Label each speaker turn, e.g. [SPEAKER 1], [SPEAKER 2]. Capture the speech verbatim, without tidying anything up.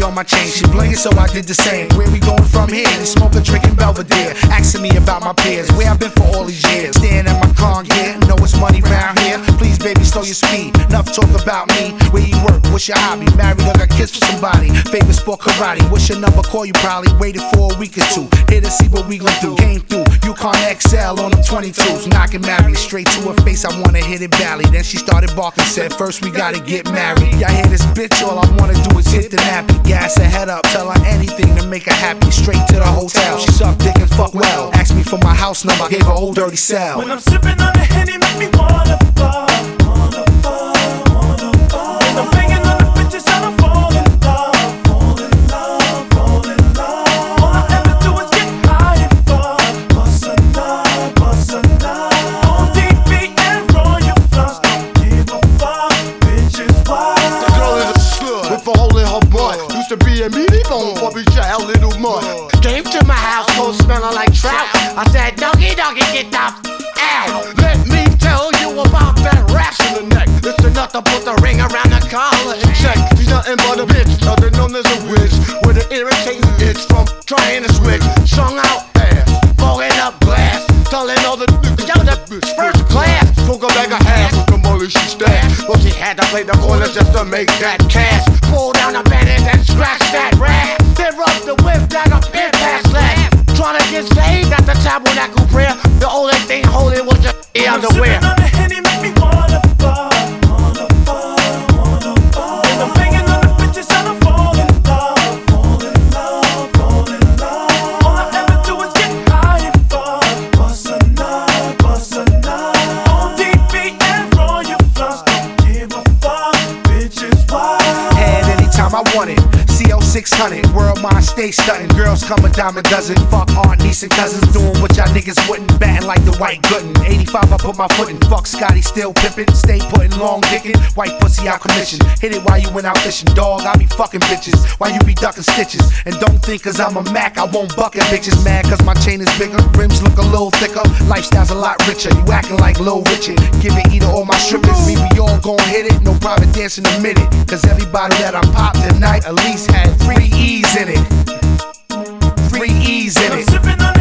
[SPEAKER 1] on my chain. She blingin', so I did the same. Where we going from here? They smoking, drinking Belvedere, asking me about my peers, where I've been for all these years. Staring at my car gear, know it's money round here. Please, baby, slow your speed. Enough talk about me. Where you work? What's your hobby? Married or got kids for somebody? Favorite sport, karate. What's your number? Call you probably. Waited for a week or two. Here to see what we gon' do. Came through. Yukon X L on them twenty-twos. Knocking Mary straight to her face. I wanna hit it valley. Then she started barking. Said first we gotta get married. Y'all hear this bitch? All I wanna do is hit the nappy. Gas her head up. Tell her anything to make her happy. Straight to the hotel. She sucked dick and fuck well. Asked me for my house number. Gave her old dirty cell.
[SPEAKER 2] When I'm sipping on the Henny, make me wanna fall, wanna fall, wanna fall. When I'm banging on the bitches, I'ma fall in love, fall in love, fall in love. All I ever do is get high and fall. Bust a nut, bust a nut. On D B and roll your flowers. Don't give a fuck, bitches, why?
[SPEAKER 3] The girl is a slut with a hole in her butt. Used to be a meaty bone for me child, little mud.
[SPEAKER 4] Came to my house, cold smelling like trout. I said, doggy, doggy, get the f out. Let me tell you about that rash in the neck. It's enough to put the ring around the collar.
[SPEAKER 3] Check, she's nothing but a bitch, other known as a witch, with an irritating itch from trying to switch. Strung out ass, fogging up glass, telling all the niggas, yo, that bitch first class. Took her like a half with the money she stashed, but she had to play the corner just to make that cash. Pull down the bandage and scratch that rag. Then rub the whip down a pin past that. Trying to get saved at the tabernacle prayer. The only thing holy was your underwear.
[SPEAKER 2] Sipping on the Henny, make me wanna fall, wanna fall, wanna fall. When I'm banging on the bitches, I'ma fall in love, fall in love, fall in love. All I ever do is get high and fall. Bust a nut, bust a nut. On D B and roll your flowers. Don't give a fuck, bitches, why?
[SPEAKER 1] Had anytime I wanted. C L six hundred, world mind stay stunting. Girls come a dime a dozen. Fuck aunt, niece, and cousins. Doing what y'all niggas wouldn't. Batting like the white gooden. eighty-five, I put my foot in. Fuck Scotty, still pimpin'. Stay putting long dickin'. White pussy out commission. Hit it while you went out fishing. Dog, I be fucking bitches while you be ducking stitches. And don't think cause I'm a Mac, I won't buckin' bitches. Mad cause my chain is bigger. Rims look a little thicker. Lifestyle's a lot richer. You acting like Lil Richard. Give it either or my strippers. We be all gon' hit it. No private dancing a minute. Cause everybody that I popped tonight at least had three E's in it. Three E's in
[SPEAKER 2] I'm
[SPEAKER 1] it.
[SPEAKER 2] sipping on